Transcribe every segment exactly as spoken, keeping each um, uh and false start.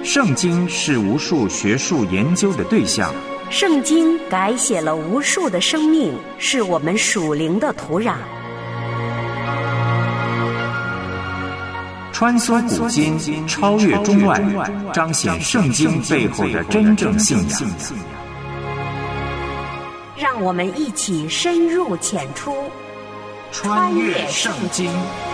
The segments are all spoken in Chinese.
圣经是无数学术研究的对象， 圣经改写了无数的生命，是我们属灵的土壤。 穿梭古今，超越中外，彰显圣经背后的真正信仰。 让我们一起深入浅出， 穿越圣经。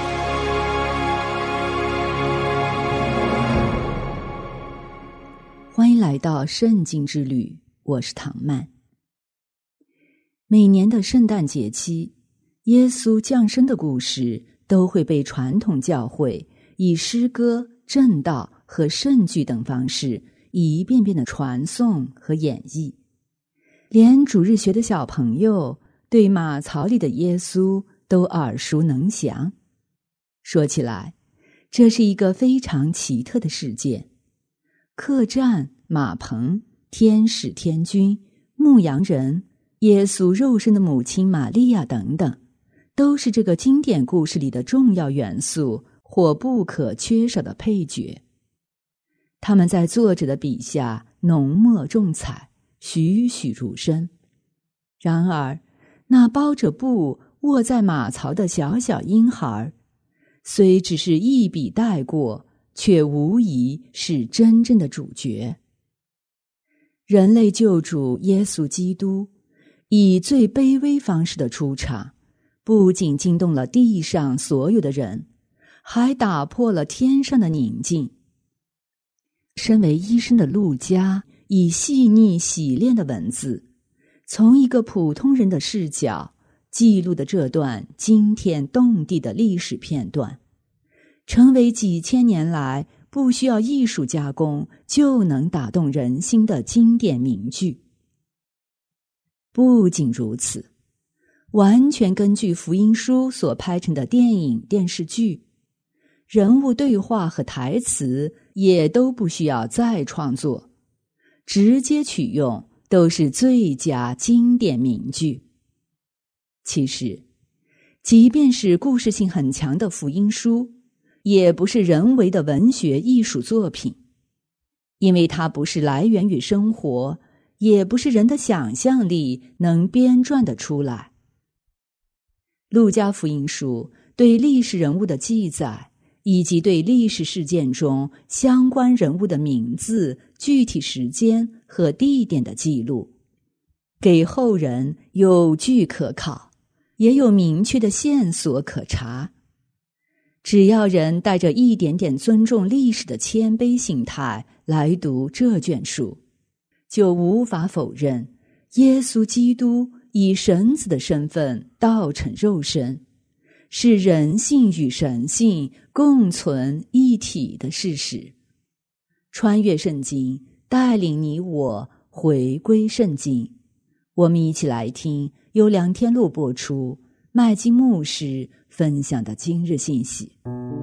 欢迎来到圣经之旅，我是唐曼。每年的圣诞节期，耶稣降生的故事都会被传统教会以诗歌、正道和圣句等方式一遍遍的传颂和演绎。连主日学的小朋友对马槽里的耶稣都耳熟能详。说起来，这是一个非常奇特的事件。客栈、马棚、天使天君、牧羊人、耶稣肉身的母亲玛利亚等等，都是这个经典故事里的重要元素或不可缺少的配角。他们在作者的笔下浓墨重彩，栩栩如生。然而，那包着布卧在马槽的小小婴孩，虽只是一笔带过，却无疑是真正的主角。人类救主耶稣基督以最卑微方式的出场，不仅惊动了地上所有的人，还打破了天上的宁静。身为医生的路加以细腻洗练的文字，从一个普通人的视角记录的这段惊天动地的历史片段，成为几千年来不需要艺术加工就能打动人心的经典名句。不仅如此，完全根据福音书所拍成的电影、电视剧，人物对话和台词也都不需要再创作，直接取用都是最佳经典名句。其实，即便是故事性很强的福音书，也不是人为的文学艺术作品，因为它不是来源于生活，也不是人的想象力能编撰得出来。路加福音书对历史人物的记载，以及对历史事件中相关人物的名字、具体时间和地点的记录，给后人有据可考，也有明确的线索可查。只要人带着一点点尊重历史的谦卑心态来读这卷书，就无法否认耶稣基督以神子的身份道成肉身，是人性与神性共存一体的事实。穿越圣经，带领你我回归圣经。我们一起来听由梁天禄播出，麦金牧师分享的今日信息。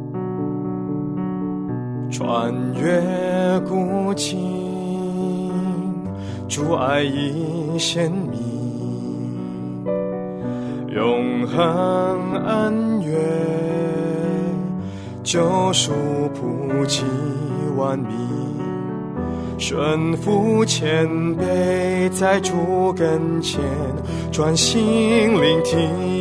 穿越古今，主爱已显明，永恒恩怨，救赎普及万民，顺服谦卑，在主跟前专心聆听，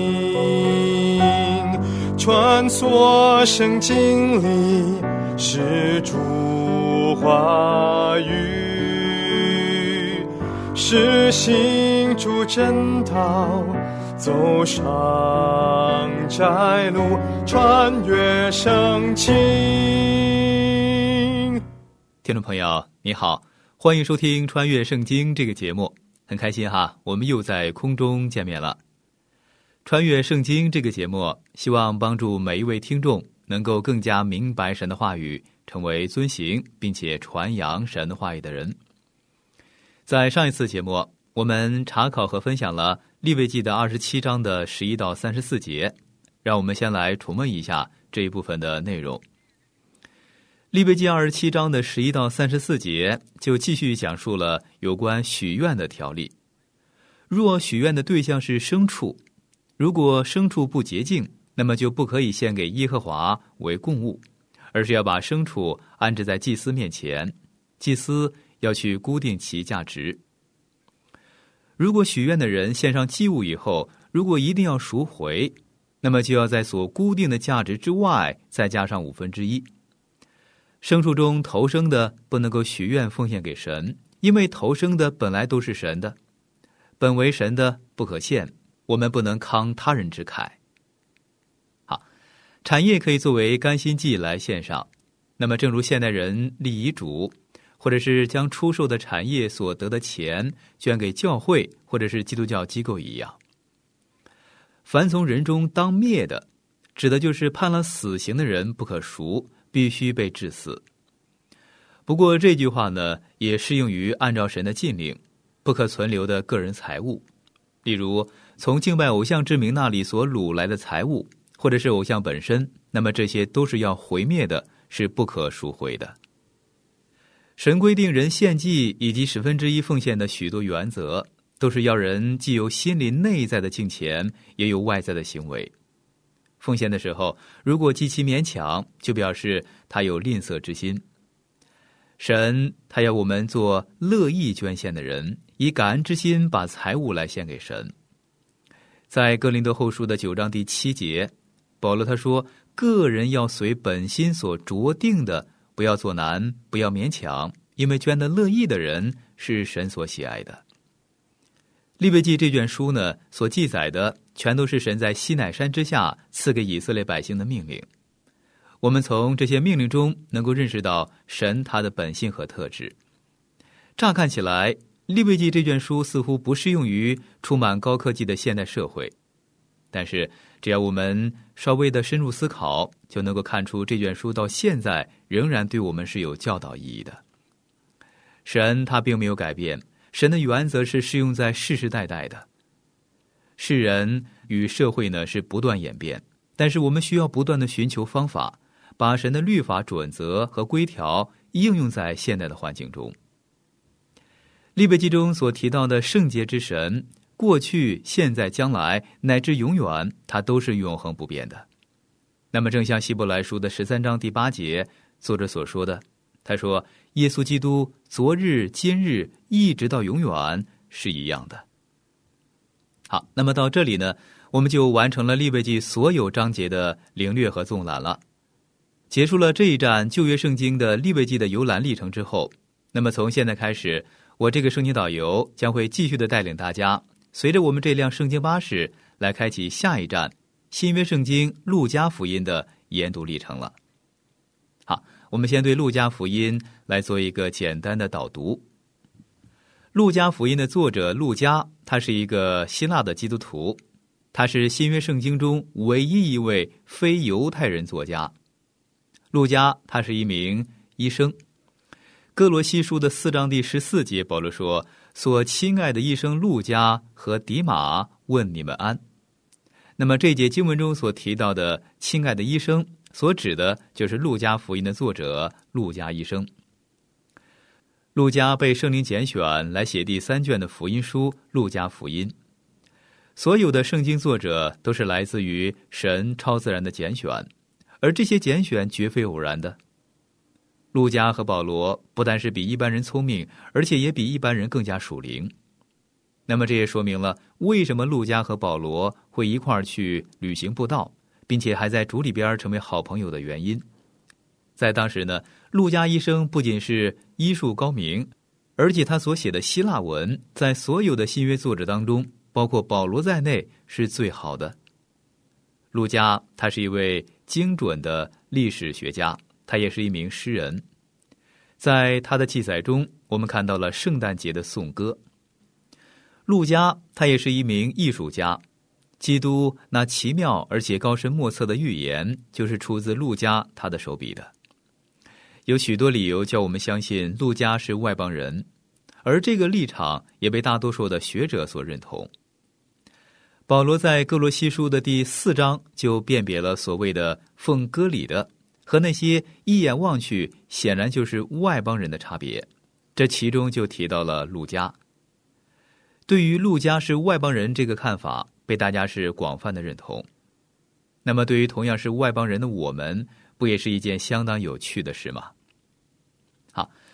穿梭圣经里是主话语，是行主真道，走上窄路，穿越圣经。 听众朋友你好，欢迎收听穿越圣经这个节目，很开心哈，我们又在空中见面了。穿越圣经这个节目希望帮助每一位听众能够更加明白神的话语，成为遵行并且传扬神的话语的人。在上一次节目，我们查考和分享了利未记的二十七章的十一到三十四节，让我们先来重温一下这一部分的内容。利未记二十七章的十一到三十四节就继续讲述了有关许愿的条例。若许愿的对象是牲畜，如果牲畜不洁净，那么就不可以献给耶和华为供物，而是要把牲畜安置在祭司面前， 祭司要去估定其价值。如果许愿的人献上祭物以后，如果一定要赎回，那么就要在所估定的价值之外再加上五分之一。牲畜中头生的不能够许愿奉献给神，因为头生的本来都是神的，本为神的不可献，我们不能慷他人之慨。好，产业可以作为甘心祭来献上。那么正如现代人立遗嘱，或者是将出售的产业所得的钱捐给教会或者是基督教机构一样。凡从人中当灭的，指的就是判了死刑的人不可赎，必须被治死。不过这句话呢，也适用于按照神的禁令不可存留的个人财物，例如从敬拜偶像之名那里所掳来的财物，或者是偶像本身，那么这些都是要毁灭的，是不可赎回的。神规定人献祭以及十分之一奉献的许多原则，都是要人既有心灵内在的敬虔，也有外在的行为。奉献的时候，如果极其勉强，就表示他有吝啬之心。神他要我们做乐意捐献的人，以感恩之心把财物来献给神。在哥林多后书的九章第七节，保罗他说，个人要随本心所酌定的，不要做难，不要勉强，因为捐得乐意的人是神所喜爱的。利未记这卷书呢，所记载的全都是神在西乃山之下赐给以色列百姓的命令。我们从这些命令中能够认识到神他的本性和特质。乍看起来，利未记这卷书似乎不适用于充满高科技的现代社会，但是只要我们稍微的深入思考，就能够看出这卷书到现在仍然对我们是有教导意义的。神他并没有改变，神的原则是适用在世世代代的。世人与社会呢是不断演变，但是我们需要不断的寻求方法，把神的律法准则和规条应用在现代的环境中。利未记中所提到的圣洁之神，过去、现在、将来乃至永远，它都是永恒不变的。那么正像希伯来书的十三章第八节作者所说的，他说耶稣基督昨日今日一直到永远是一样的。好，那么到这里呢，我们就完成了利未记所有章节的领略和纵览了。结束了这一站旧约圣经的利未记的游览历程之后，那么从现在开始，我这个圣经导游将会继续的带领大家，随着我们这辆圣经巴士来开启下一站新约圣经路加福音的研读历程了。好，我们先对路加福音来做一个简单的导读。路加福音的作者路加，他是一个希腊的基督徒，他是新约圣经中唯一一位非犹太人作家。路加他是一名医生。哥罗西书的四章第十四节，保罗说，所亲爱的医生路加和迪马问你们安。那么这节经文中所提到的亲爱的医生，所指的就是路加福音的作者路加医生。路加被圣灵拣选来写第三卷的福音书路加福音。所有的圣经作者都是来自于神超自然的拣选，而这些拣选绝非偶然的。路加和保罗不但是比一般人聪明，而且也比一般人更加属灵。那么这也说明了为什么路加和保罗会一块儿去旅行布道，并且还在主里边成为好朋友的原因。在当时呢，路加医生不仅是医术高明，而且他所写的希腊文在所有的新约作者当中，包括保罗在内是最好的。路加他是一位精准的历史学家，他也是一名诗人。在他的记载中，我们看到了圣诞节的颂歌。路加他也是一名艺术家，基督那奇妙而且高深莫测的预言，就是出自路加他的手笔的。有许多理由叫我们相信路加是外邦人，而这个立场也被大多数的学者所认同。保罗在哥罗西书的第四章就辨别了所谓的奉割礼的和那些一眼望去显然就是外邦人的差别，这其中就提到了路加。对于路加是外邦人这个看法，被大家是广泛的认同。那么对于同样是外邦人的我们，不也是一件相当有趣的事吗？好，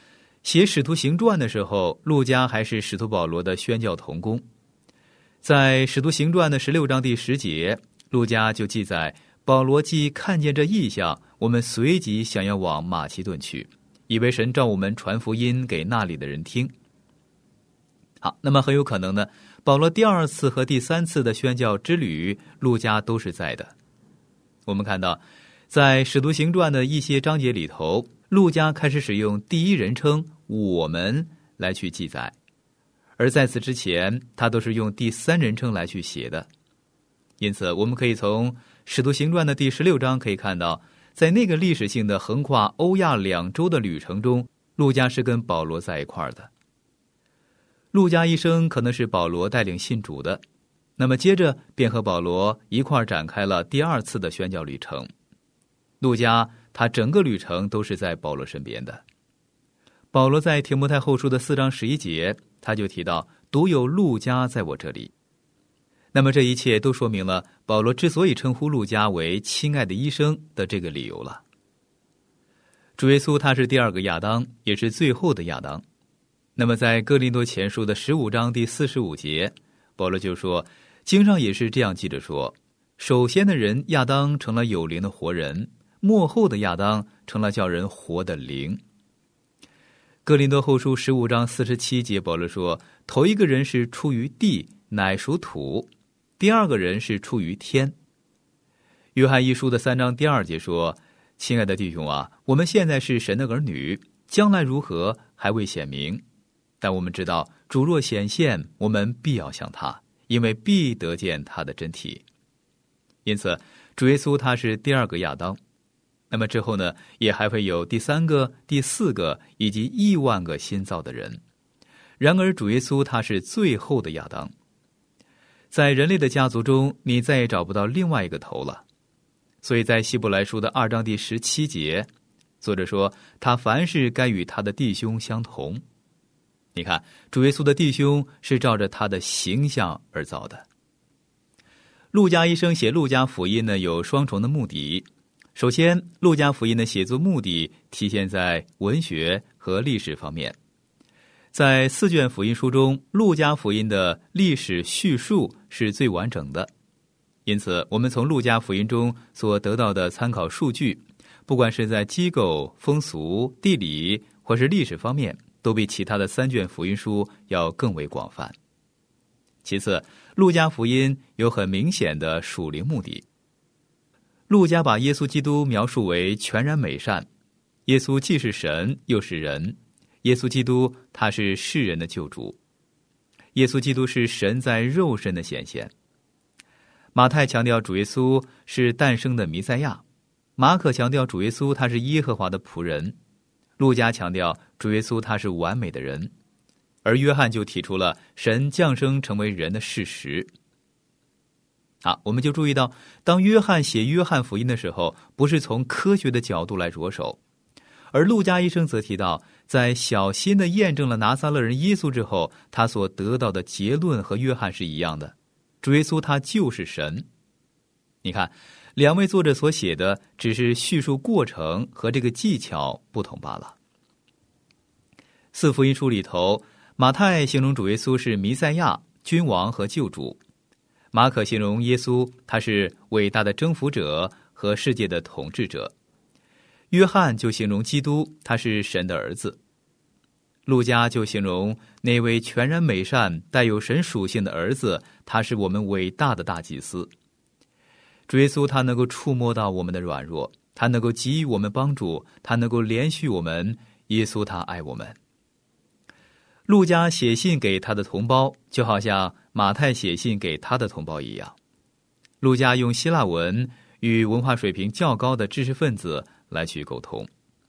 写《使徒行传》的时候，路加还是使徒保罗的宣教同工。在《使徒行传》的十六章第十节，路加就记载，保罗既看见这异象，我们随即想要往马其顿去，以为神召我们传福音给那里的人听。好，那么很有可能呢，保罗第二次和第三次的宣教之旅，路加都是在的。我们看到，在《使徒行传》的一些章节里头，路加开始使用第一人称我们来去记载，而在此之前他都是用第三人称来去写的。因此我们可以从使徒行传的第十六章可以看到，在那个历史性的横跨欧亚两洲的旅程中，路加是跟保罗在一块儿的。路加一生可能是保罗带领信主的，那么接着便和保罗一块儿展开了第二次的宣教旅程。路加他整个旅程都是在保罗身边的。保罗在提摩太后书的四章十一节，他就提到，独有路加在我这里。那么这一切都说明了保罗之所以称呼路加为亲爱的医生的这个理由了。主耶稣他是第二个亚当，也是最后的亚当。那么在哥林多前书的十五章第四十五节，保罗就说，经上也是这样记着说，首先的人亚当成了有灵的活人，末后的亚当成了叫人活的灵。哥林多后书十五章四十七节，保罗说，头一个人是出于地，乃属土；第二个人是出于天。约翰一书的三章第二节说，亲爱的弟兄啊，我们现在是神的儿女，将来如何还未显明，但我们知道主若显现，我们必要像他，因为必得见他的真体。因此主耶稣他是第二个亚当。那么之后呢，也还会有第三个、第四个以及亿万个新造的人。然而主耶稣他是最后的亚当。在人类的家族中，你再也找不到另外一个头了。所以在希伯来书的二章第十七节，作者说，他凡事该与他的弟兄相同。你看，主耶稣的弟兄是照着他的形象而造的。路加医生写路加福音呢，有双重的目的。首先，路加福音的写作目的体现在文学和历史方面。在四卷福音书中，路加福音的历史叙述是最完整的。因此，我们从路加福音中所得到的参考数据，不管是在机构、风俗、地理或是历史方面，都比其他的三卷福音书要更为广泛。其次，路加福音有很明显的属灵目的。路加把耶稣基督描述为全然美善，耶稣既是神又是人，耶稣基督他是世人的救主，耶稣基督是神在肉身的显现。马太强调主耶稣是诞生的弥赛亚，马可强调主耶稣他是耶和华的仆人，路加强调主耶稣他是完美的人，而约翰就提出了神降生成为人的事实。好，我们就注意到，当约翰写约翰福音的时候，不是从科学的角度来着手，而路加医生则提到，在小心地验证了拿撒勒人耶稣之后，他所得到的结论和约翰是一样的，主耶稣他就是神。你看，两位作者所写的只是叙述过程和这个技巧不同罢了。四福音书里头，马太形容主耶稣是弥赛亚、君王和救主，马可形容耶稣他是伟大的征服者和世界的统治者，约翰就形容基督他是神的儿子，路加就形容那位全然美善带有神属性的儿子，他是我们伟大的大祭司。主耶稣他能够触摸到我们的软弱，他能够给予我们帮助，他能够怜恤我们，耶稣他爱我们。路加写信给他的同胞，就好像马太写信给他的同胞一样。路加用希腊文与文化水平较高的知识分子来去沟通。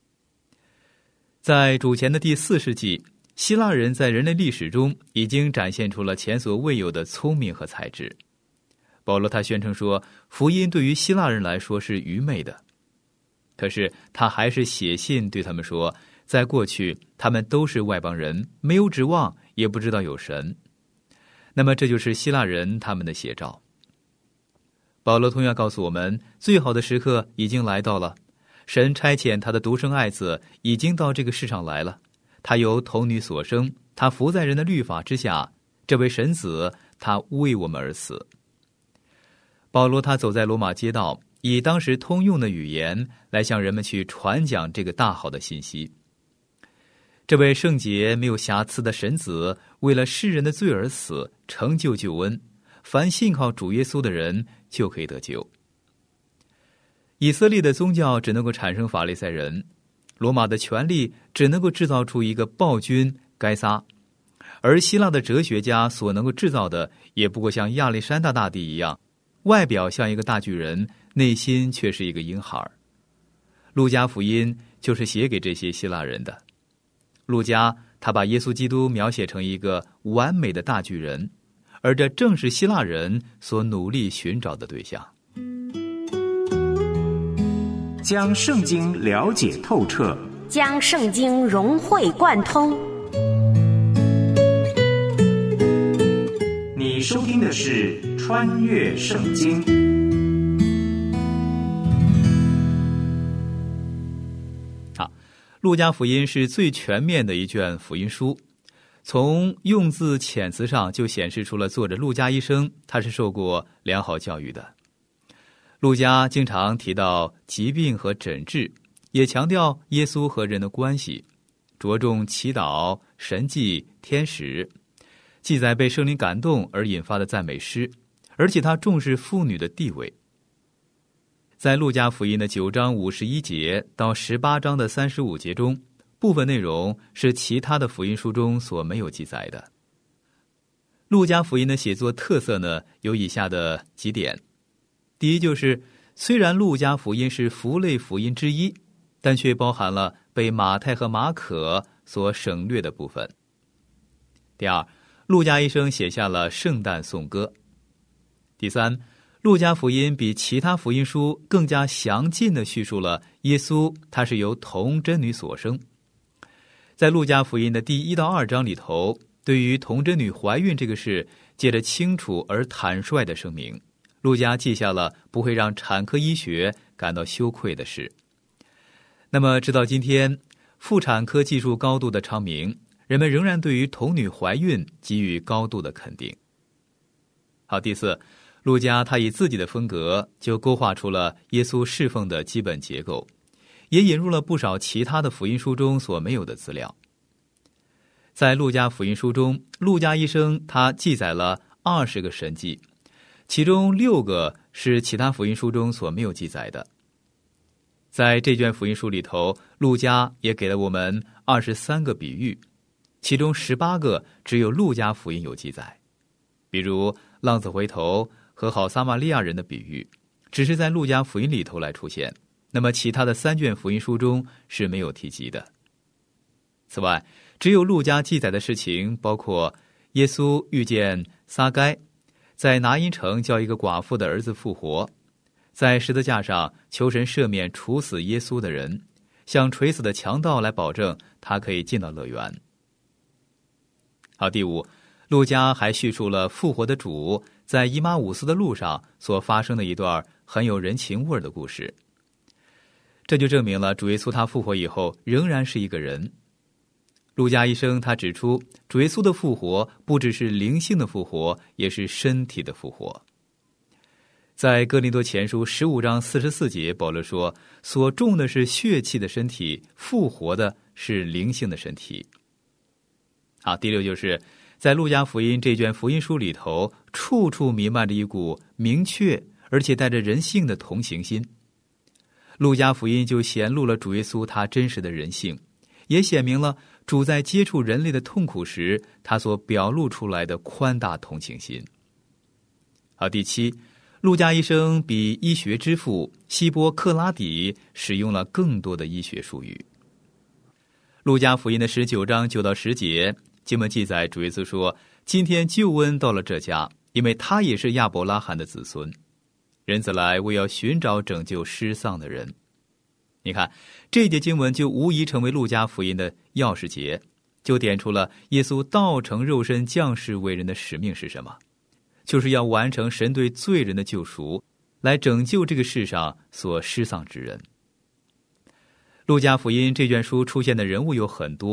在主前的第四世纪，希腊人在人类历史中已经展现出了前所未有的聪明和才智。保罗他宣称说，福音对于希腊人来说是愚昧的，可是他还是写信对他们说，在过去他们都是外邦人，没有指望，也不知道有神。那么这就是希腊人他们的写照。保罗同样告诉我们，最好的时刻已经来到了，神差遣他的独生爱子已经到这个世上来了， 他由童女所生，他伏在人的律法之下，这位神子，他为我们而死。保罗他走在罗马街道，以当时通用的语言来向人们去传讲这个大好的信息。这位圣洁没有瑕疵的神子，为了世人的罪而死，成就救恩，凡信靠主耶稣的人就可以得救。以色列的宗教只能够产生法利赛人，罗马的权力只能够制造出一个暴君该撒，而希腊的哲学家所能够制造的，也不过像亚历山大大帝一样，外表像一个大巨人，内心却是一个婴孩。路加福音就是写给这些希腊人的。路加他把耶稣基督描写成一个完美的大巨人，而这正是希腊人所努力寻找的对象。 将圣经了解透彻， 将圣经融会贯通。 你收听的是《穿越圣经》。 好，路加福音是最全面的一卷福音书，从用字遣词上就显示出了作者路加医生他是受过良好教育的。路加经常提到疾病和诊治，也强调耶稣和人的关系，着重祈祷、神迹、天使，记载被圣灵感动而引发的赞美诗，而且他重视妇女的地位。在路加福音的九章五十一节到十八章的三十五节中，部分内容是其他的福音书中所没有记载的。路加福音的写作特色呢，有以下的几点。第一就是，虽然路加福音是福类福音之一，但却包含了被马太和马可所省略的部分。第二，路加医生写下了圣诞颂歌。第三，路加福音比其他福音书更加详尽地叙述了耶稣他是由童贞女所生。在路加福音的第一到二章里头，对于童贞女怀孕这个事，借着清楚而坦率的声明，路加记下了不会让产科医学感到羞愧的事。那么直到今天，妇产科技术高度的昌明，人们仍然对于童女怀孕给予高度的肯定。好，第四，路加他以自己的风格就勾画出了耶稣侍奉的基本结构，也引入了不少其他的福音书中所没有的资料。在路加福音书中，路加医生他记载了二十个神迹，其中六个是其他福音书中所没有记载的。在这卷福音书里头，路加也给了我们二十三个比喻，其中十八个只有路加福音有记载。比如浪子回头和好撒玛利亚人的比喻，只是在路加福音里头来出现，那么其他的三卷福音书中是没有提及的。此外，只有路加记载的事情包括耶稣遇见撒该，在拿因城叫一个寡妇的儿子复活，在十字架上求神赦免处死耶稣的人，向垂死的强盗来保证他可以进到乐园。好，第五，路加还叙述了复活的主在以马忤斯的路上所发生的一段很有人情味的故事。这就证明了主耶稣他复活以后仍然是一个人。路加医生他指出，主耶稣的复活不只是灵性的复活，也是身体的复活。在哥林多前书十五章四十四节，保罗说，所种的是血气的身体，复活的是灵性的身体。好，第六，就是在路加福音这卷福音书里头，处处弥漫着一股明确而且带着人性的同情心。路加福音就显露了主耶稣他真实的人性，也显明了主在接触人类的痛苦时，他所表露出来的宽大同情心。好，第七，路加医生比医学之父希波克拉底使用了更多的医学术语。路加福音的十九章九到十节，经文记载主耶稣说，今天救恩到了这家，因为他也是亚伯拉罕的子孙。人子来为要寻找拯救失丧的人。你看，这一节经文就无疑成为路加福音的钥匙节，就点出了耶稣道成肉身降世为人的使命是什么，就是要完成神对罪人的救赎，来拯救这个世上所失丧之人。路加福音这卷书出现的人物有很多，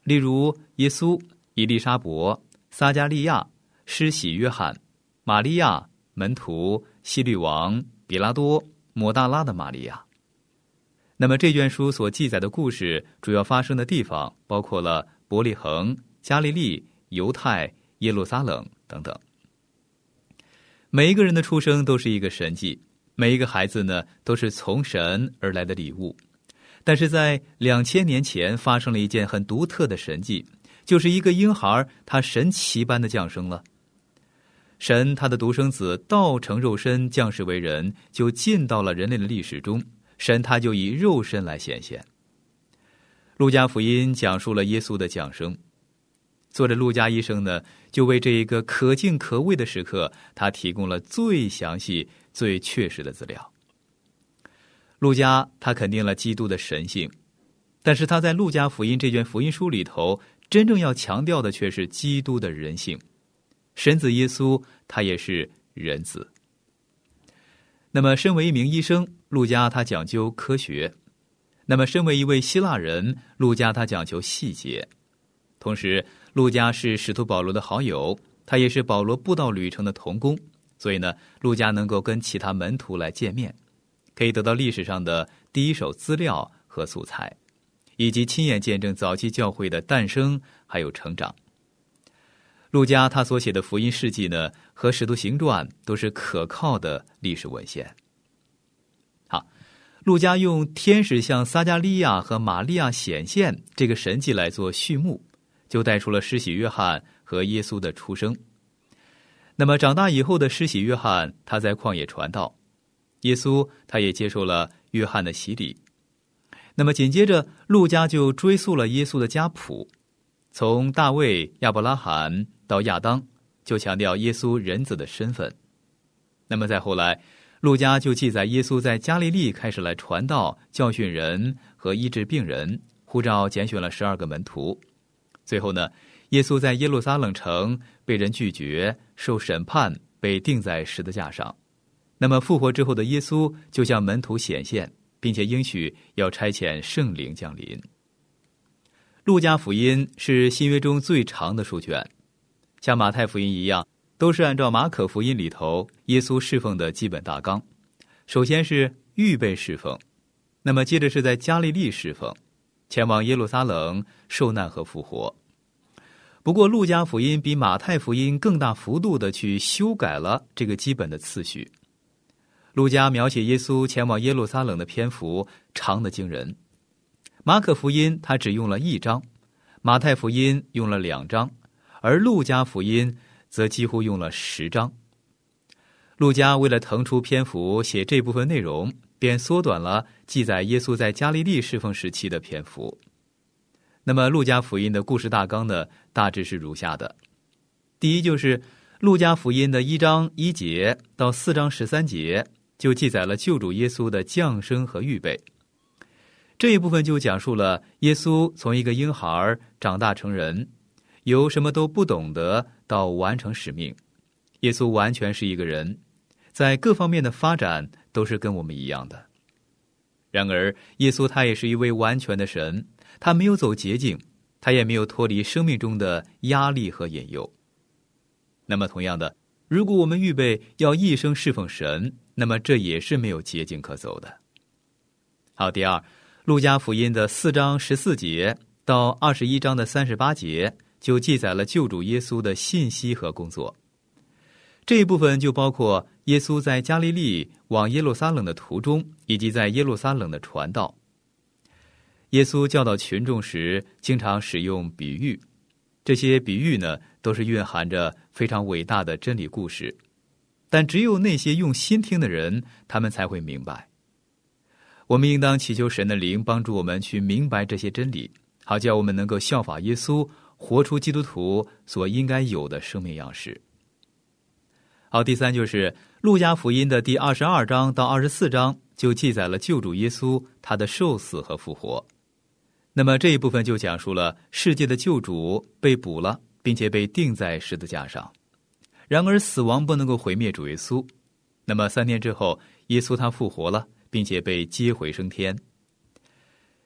例如耶稣、以利沙伯、撒加利亚、施洗约翰、玛利亚、门徒、希律王、比拉多、抹大拉的玛利亚。那么这卷书所记载的故事主要发生的地方包括了伯利恒、加利利、犹太、耶路撒冷等等。每一个人的出生都是一个神迹，每一个孩子呢都是从神而来的礼物。但是在两千年前发生了一件很独特的神迹，就是一个婴孩他神奇般的降生了。神他的独生子道成肉身降世为人，就进到了人类的历史中，神他就以肉身来显现。路加福音讲述了耶稣的降生，作者路加医生呢，就为这一个可敬可畏的时刻，他提供了最详细最确实的资料。路加他肯定了基督的神性，但是他在路加福音这卷福音书里头，真正要强调的却是基督的人性。神子耶稣他也是人子。那么身为一名医生，路加他讲究科学；那么身为一位希腊人，路加他讲求细节。同时路加是使徒保罗的好友，他也是保罗布道旅程的同工，所以呢，路加能够跟其他门徒来见面，可以得到历史上的第一手资料和素材，以及亲眼见证早期教会的诞生还有成长。路加他所写的福音事迹呢，和使徒行传都是可靠的历史文献。好，路加用天使向撒加利亚和玛利亚显现这个神迹来做序幕，就带出了施洗约翰和耶稣的出生。那么长大以后的施洗约翰，他在旷野传道，耶稣他也接受了约翰的洗礼。那么紧接着路加就追溯了耶稣的家谱，从大卫、亚伯拉罕到亚当，就强调耶稣人子的身份。那么再后来，路加就记载耶稣在加利利开始来传道、教训人和医治病人，呼召拣选了十二个门徒。最后呢，耶稣在耶路撒冷城被人拒绝，受审判，被钉在十字架上。那么复活之后的耶稣就向门徒显现，并且应许要差遣圣灵降临。路加福音是新约中最长的书卷，像马太福音一样，都是按照马可福音里头耶稣侍奉的基本大纲。首先是预备侍奉，那么接着是在加利利侍奉，前往耶路撒冷受难和复活。不过路加福音比马太福音更大幅度的去修改了这个基本的次序。路加描写耶稣前往耶路撒冷的篇幅长得惊人，马可福音他只用了一章，马太福音用了两章，而路加福音则几乎用了十章。路加为了腾出篇幅写这部分内容，便缩短了记载耶稣在加利利侍奉时期的篇幅。那么路加福音的故事大纲呢，大致是如下的。第一，就是路加福音的一章一节到四章十三节，就记载了救主耶稣的降生和预备。这一部分就讲述了耶稣从一个婴孩长大成人，由什么都不懂得到完成使命。耶稣完全是一个人，在各方面的发展都是跟我们一样的。然而耶稣他也是一位完全的神，他没有走捷径，他也没有脱离生命中的压力和引诱。那么同样的，如果我们预备要一生侍奉神，那么这也是没有捷径可走的。好，第二，路加福音的四章十四节到二十一章的三十八节，就记载了救主耶稣的信息和工作。这一部分就包括耶稣在加利利往耶路撒冷的途中，以及在耶路撒冷的传道。耶稣教导群众时经常使用比喻，这些比喻呢，都是蕴含着非常伟大的真理故事，但只有那些用心听的人，他们才会明白。我们应当祈求神的灵帮助我们去明白这些真理，好叫我们能够效法耶稣，活出基督徒所应该有的生命样式。好，第三，就是路加福音的第二十二章到二十四章就记载了救主耶稣他的受死和复活。那么这一部分就讲述了世界的救主被捕了，并且被钉在十字架上。然而死亡不能够毁灭主耶稣。那么三天之后，耶稣他复活了，并且被接回升天。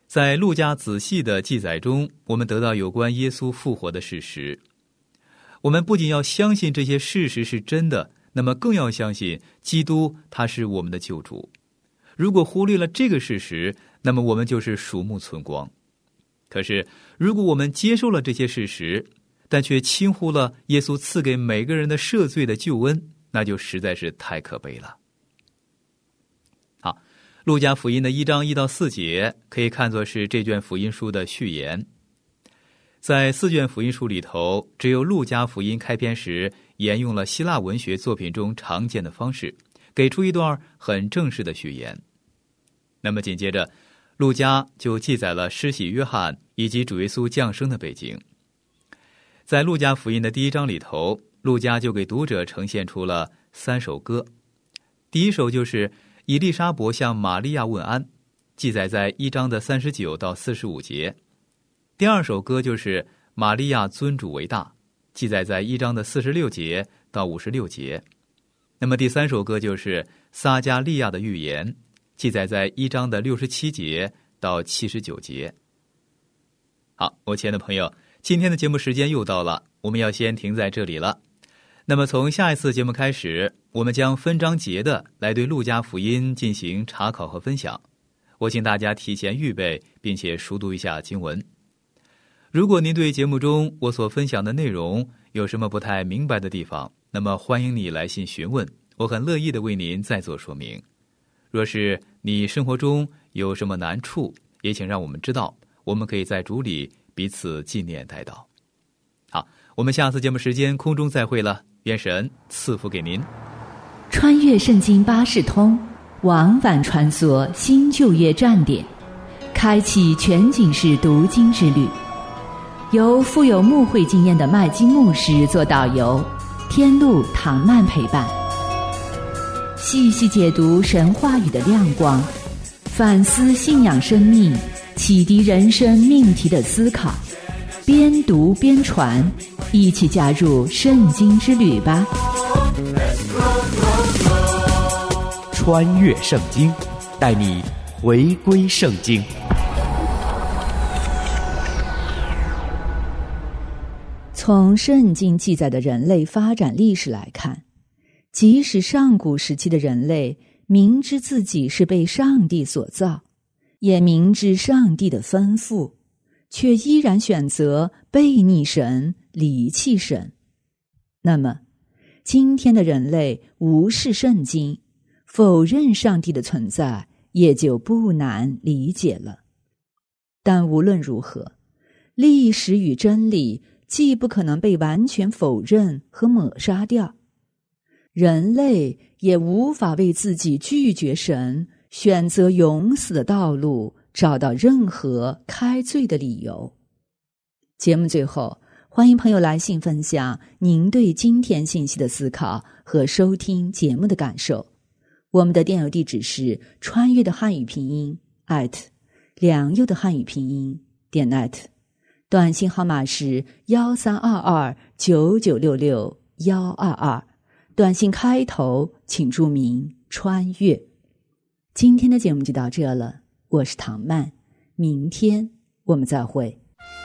在路加仔细的记载中，我们得到有关耶稣复活的事实。我们不仅要相信这些事实是真的，那么更要相信基督他是我们的救主。如果忽略了这个事实，那么我们就是鼠目寸光。可是如果我们接受了这些事实，但却轻忽了耶稣赐给每个人的赦罪的救恩，那就实在是太可悲了。好，路加福音的一章一到四节可以看作是这卷福音书的序言。在四卷福音书里头，只有路加福音开篇时沿用了希腊文学作品中常见的方式，给出一段很正式的序言。那么紧接着，路加就记载了施洗约翰以及主耶稣降生的背景。在路加福音的第一章里头，路加就给读者呈现出了三首歌。第一首就是以利沙伯向玛利亚问安，记载在一章的三十九到四十五节。第二首歌就是玛利亚尊主为大，记载在一章的四十六节到五十六节。那么第三首歌就是撒加利亚的预言，记载在一章的六十七节到七十九节。好，我亲爱的朋友，今天的节目时间又到了，我们要先停在这里了。那么从下一次节目开始，我们将分章节的来对路加福音进行查考和分享。我请大家提前预备，并且熟读一下经文。如果您对节目中我所分享的内容有什么不太明白的地方，那么欢迎你来信询问，我很乐意的为您再做说明。若是你生活中有什么难处，也请让我们知道，我们可以在主里彼此纪念代祷。好，我们下次节目时间空中再会了，愿神赐福给您。 穿越圣经巴士通，往返穿梭新旧约站点，开启全景式读经之旅。由富有牧会经验的麦基牧师做导游，天路唐曼陪伴，细细解读神话语的亮光，反思信仰生命，启迪人生命题的思考，边读边传，一起加入圣经之旅吧。 穿越圣经，带你回归圣经。 从圣经记载的人类发展历史来看，即使上古时期的人类明知自己是被上帝所造，也明知上帝的吩咐，却依然选择背逆神，离弃神。那么今天的人类无视圣经，否认上帝的存在，也就不难理解了。但无论如何，历史与真理既不可能被完全否认和抹杀掉，人类也无法为自己拒绝神，选择永死的道路找到任何开罪的理由。节目最后，欢迎朋友来信分享您对今天信息的思考和收听节目的感受。我们的电邮地址是穿越的汉语拼音 at 良友的汉语拼音点 net， 短信号码是幺三二二九九六六幺二二，短信开头请注明穿越。今天的节目就到这了，我是唐曼，明天我们再会。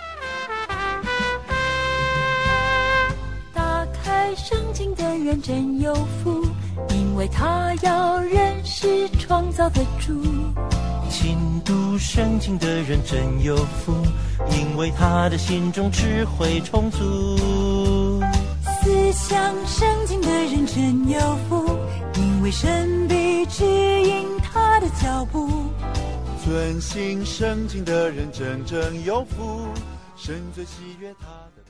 打开圣经的人真有福，因为他要认识创造的主。 勤读圣经的人真有福，因为他的心中智慧充足。 思想圣经的人真有福，因为神必指引他的脚步。 遵行圣经的人真正有福，神最喜悦他的